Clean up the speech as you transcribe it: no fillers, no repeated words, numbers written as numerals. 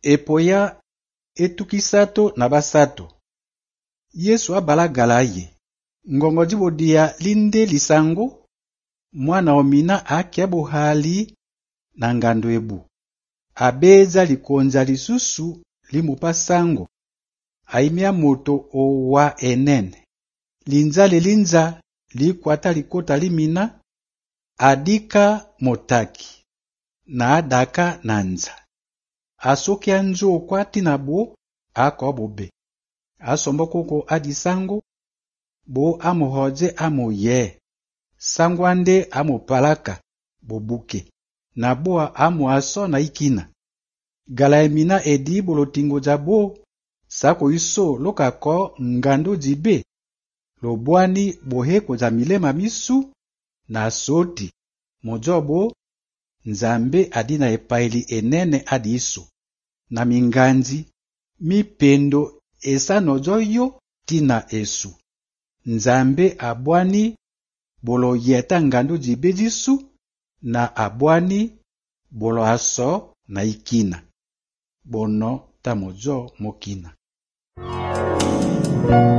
epoya etukisato na basato. Yesu abalagala ye. Ngongo dibodia linde lisango. Mwana omina akia buhali na ngando ebu. Abeza likonza lisusu limupasango. Aimia moto owa enene. Linza lilinza likwata likota limina. Adika motaki. Na adaka nanza. Asoki anjo kwati na bo ako bobe. Asombo koko adisango. Bo amuhoje amuye. Sangwande amupalaka bobuke. Na boa amu aso na ikina. Gala emina edi bolotingo jabo. Sako iso lokako ngando jibe. Lobwani boheko za milema misu. Na soti. Mojobo nzambe adina epaili enene adi iso. Na minganzi. Mipendo esa nojoyo tina esu. Nzambe abwani bolo yeta ngando jibe jisu. Na abwani bolo aso na ikina. Bono tamojo mokina.